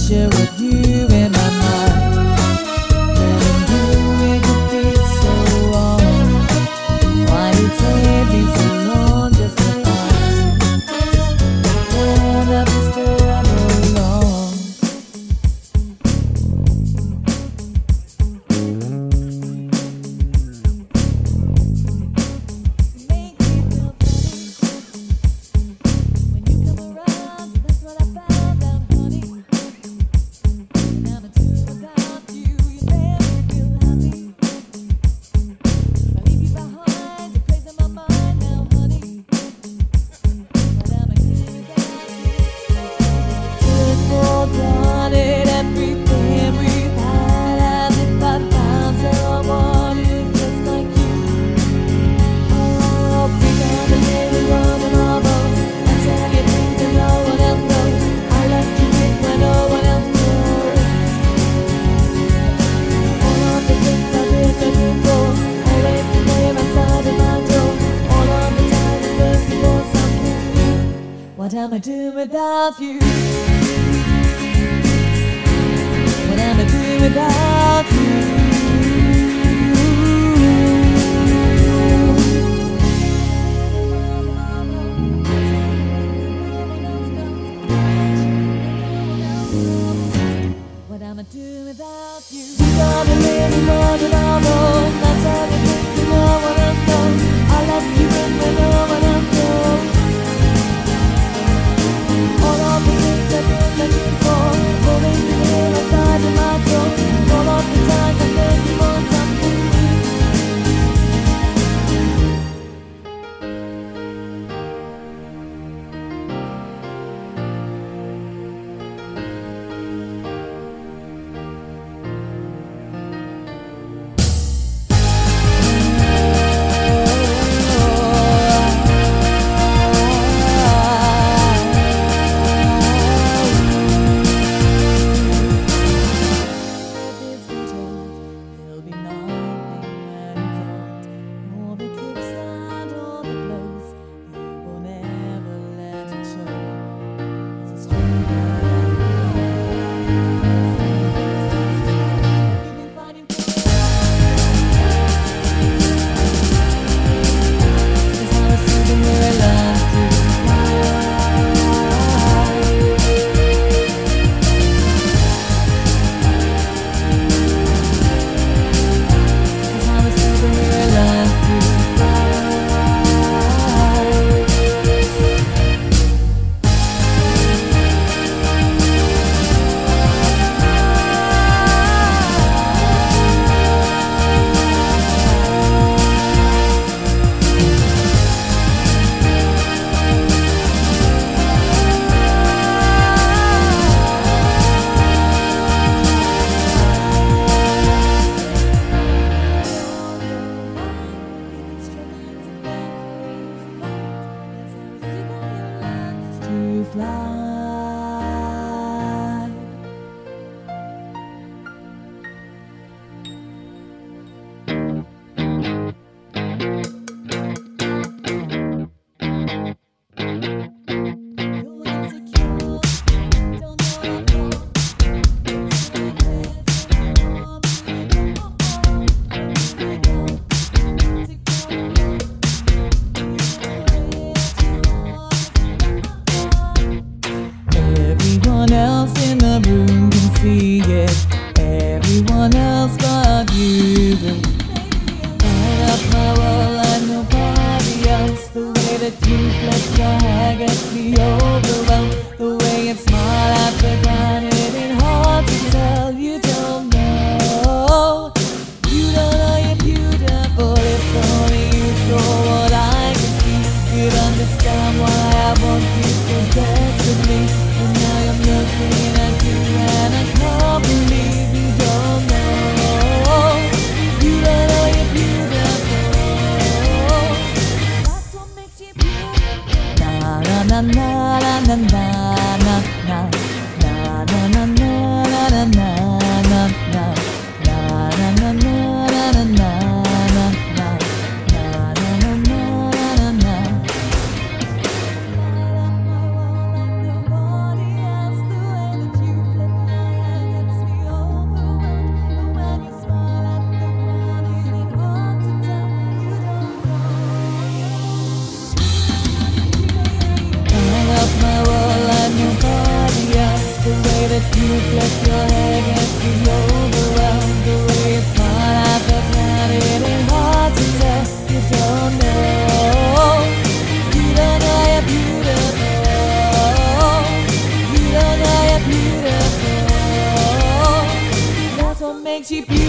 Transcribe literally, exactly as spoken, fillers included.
picture of you in my mind. Telling you it could be so wrong. Why you take me so long just to find when I disturb alone? Make me feel funny when you come around. That's what I found out, honey. Now I do without you, you make me feel happy. I leave you behind, you're crazy my mind now, honey. What am I doing without you? Took for granted everything we've had, as if I found someone who's just like you. Oh, big on the little one and all those. I tell you things that no one else knows. I left you with where no one else knows. All of the things I did for you for, always been there outside of my door. All of the time I looking for something new. What am I doing without you? What am I doing without you? What am I doing without you? You got me living more than I know. Not telling things that no one else knows. I left you in where no one else knows. All of the things I've been looking for, always been here outside of my door. All of the times I'm looking for something new. flip your head against me, overwhelmed. The way you smile, I felt that it ain't hard to tell. You don't know, you don't know you're beautiful. You don't know you're beautiful. That's what makes you beautiful.